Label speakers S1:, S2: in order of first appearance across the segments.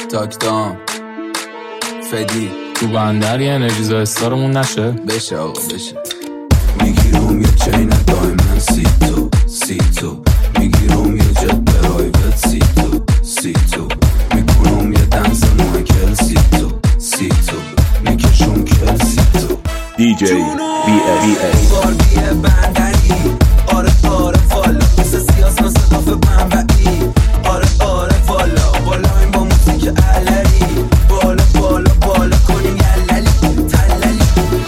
S1: تاکتام فدی
S2: تو بندر یه انرژیزا استارمون نشه
S1: بشه آقا بشه. میگیرم یه چین دایمن سی تو میگیرم یه جت پرایوت سی تو میکنم یه دنس مایکل سی تو میکشم کل سی تو
S3: DJ BS
S1: باربیه بندری آره والا مثل سیاس مثل قاف بنبعی آره والا بالایم با موسیک علری بالا کنیم یللی تللی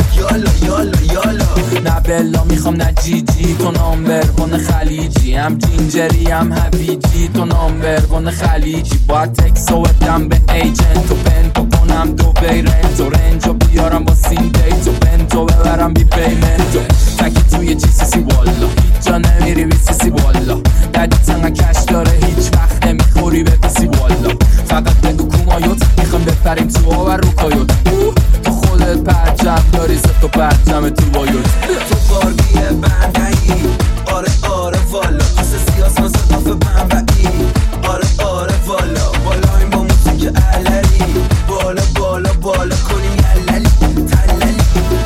S1: یالا
S2: نه بلا میخوام نه جیجی تو نامبر بون خلیجی هم جینجری هم هویجی تو نامبر بون خلیجی باید تکسو بدم به ایجنت و پنتو کنم دو بیرنتو رنجو بیارم با سین دیتو پنتو ببرم بی پیمنتو تکی توی جیسی والا هیچ جا نمیری بی سی والا دادی تنگا کش داره هیچ وقت نمیخوری به پیسی والا فقط بگو کومایوت میخوام بپریم تو آور رو کایوت تو خودت پرچم داری زد و پرچم تو بایوت
S1: تو باربیه بندری آره والا مثل سیاس مثل قاف بنبعی آره والا بالایم با موسیک علری بالا کنیم یللی تللی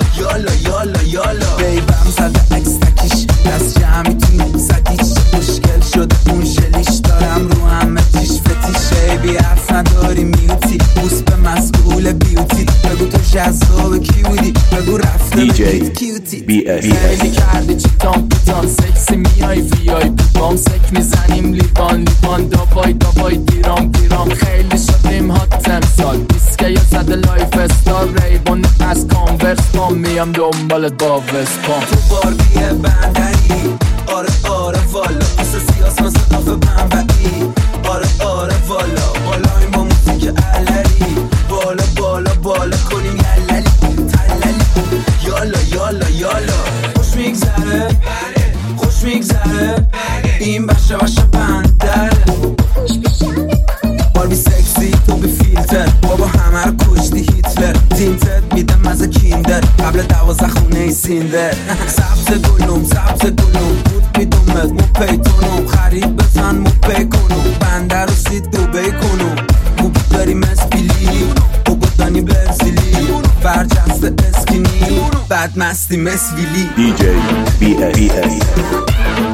S1: یالا بیبم زده اکس تکیش دست جمعی تو صدیش مشکل شده اون ژلیش دارم رو همه تیش فتیشه بی حرف نداری میوتی بوس به مسئول بیوتی بگو تو جذاب کی بودی بگو رفته بگید کیوتی
S2: خیلی کردی چیتان پیتان سکسی میای وی آی پی بام سک میزنیم لیوان دابای دیرام خیلی شدیم هات امسال بیسکه یا زده لایف استار ریبون از کانورس پام میام دنبالت با وسپام
S1: تو باربیه بندری آره والا مثل سیاس مثل قاف بنبعی آره والا بالایم با موسیک علری بالا کنیم یللی تللی یالا خوش میگذره این بشه بندر باربی سکسی تو بی فیلتر بابا همه رو کشتی هیتلر تینتت میدم مزه کیندر قبل 12 خونه سیندر سبز گلوم بود میدومت مو پیتونم خرید بزن مو پی کنم بندر رو سید دوبی کنم خوب داری مسپیلی بابا دانی برزیلی برجسته اسکینی بعد مستی مسویلی
S3: DJ BS